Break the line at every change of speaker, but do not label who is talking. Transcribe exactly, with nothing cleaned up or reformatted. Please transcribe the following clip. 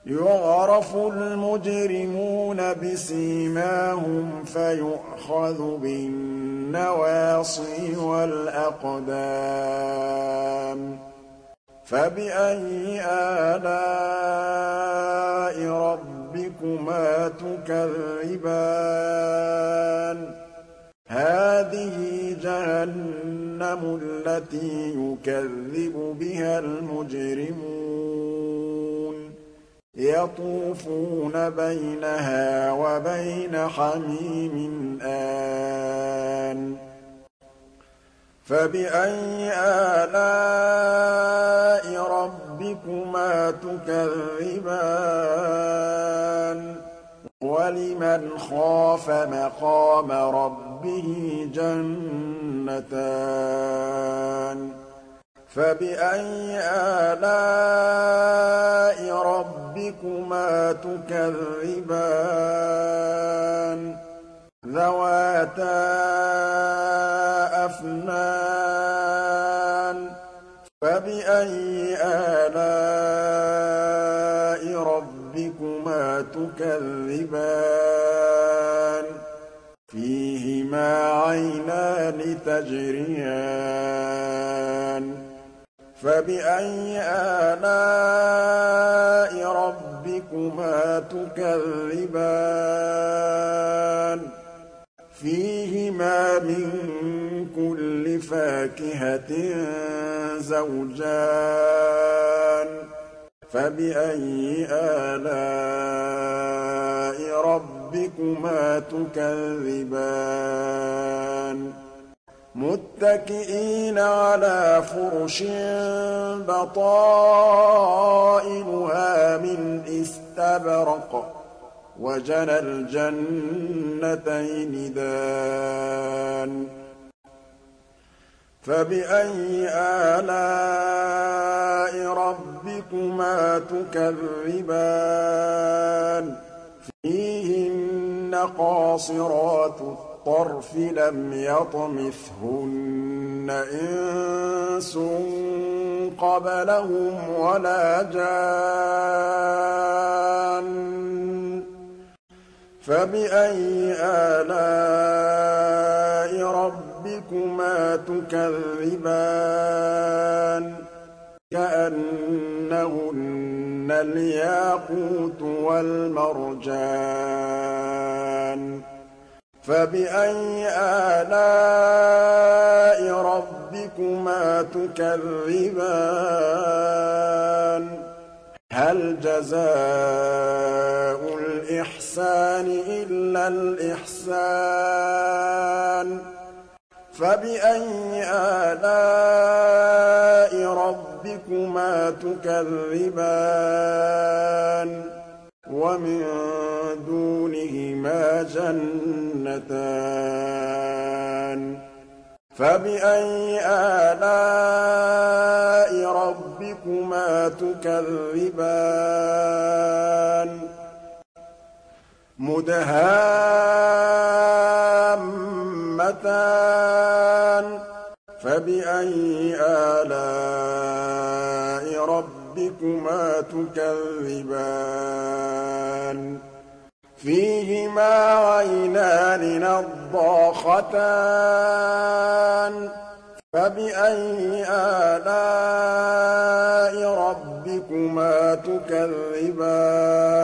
يُعْرَفُ الْمُجْرِمُونَ بِسِيمَاهُمْ فَيُؤْخَذُ بِالنَّوَاصِي وَالْأَقْدَامِ فَبِأَيِّ آلَاءِ رَبِّكُمَا تُكَذِّبَانِ هَٰذِهِ جَهَنَّمُ الَّتِي يُكَذِّبُ بِهَا الْمُجْرِمُونَ يَطُوفُونَ بَيْنَهَا وَبَيْنَ حَمِيمٍ آنٍ فَبِأَيِّ آلَاءِ رَبِّكُمَا تُكَذِّبَانِ وَلِمَنْ خَافَ مَقَامَ رَبِّهِ جَنَّتَانِ فَبِأَيِّ آلَاءِ رَبِّكُمَا تُكَذِّبَانِ ذَوَاتَا أَفْنَانٍ فَبِأَيِّ آلَاءِ رَبِّكُمَا تُكَذِّبَانِ فِيهِمَا عَيْنَانِ تَجْرِيَانِ فَبِأَيِّ آلَاءِ رَبِّكُمَا تُكَذِّبَانِ فِيهِمَا مِن كُلِّ فَاكِهَةٍ زَوْجَانِ فَبِأَيِّ آلَاءِ رَبِّكُمَا تُكَذِّبَانِ مُتَّكِئِينَ عَلَىٰ فُرُشٍ بَطَائِنُهَا مِنْ إِسْتَبْرَقٍ وَجَنَى الْجَنَّتَيْنِ دَانٍ فَبِأَيِّ آلَاءِ رَبِّكُمَا تُكَذِّبَانِ فِيهِنَّ قَاصِرَاتُ الطَّرْفِ لَمْ يَطْمِثْهُنَّ إِنسٌ قَبْلَهُمْ وَلَا جَانٌّ فَبِأَيِّ آلَاءِ رَبِّكُمَا تُكَذِّبَانِ كَأَنَّهُنَّ الْيَاقُوتُ وَالْمَرْجَانُ فَبِأَيِّ آلَاءِ رَبِّكُمَا تُكَذِّبَانِ هَلْ جَزَاءُ الْإِحْسَانِ إِلَّا الْإِحْسَانُ فَبِأَيِّ آلَاءِ رَبِّكُمَا تُكَذِّبَانِ وَمِن دُونِهِمَا جَنَّتَانِ فَبِأَيِّ آلَاءِ رَبِّكُمَا تُكَذِّبَانِ مُدْهَامَّتَانِ فَبِأَيِّ آلَاءِ رَبِّكُمَا تُكَذِّبَانِ فِيهِمَا عَيْنَانِ نَضَّاخَتَانِ فَبِأَيِّ آلَاءِ رَبِّكُمَا تُكَذِّبَانِ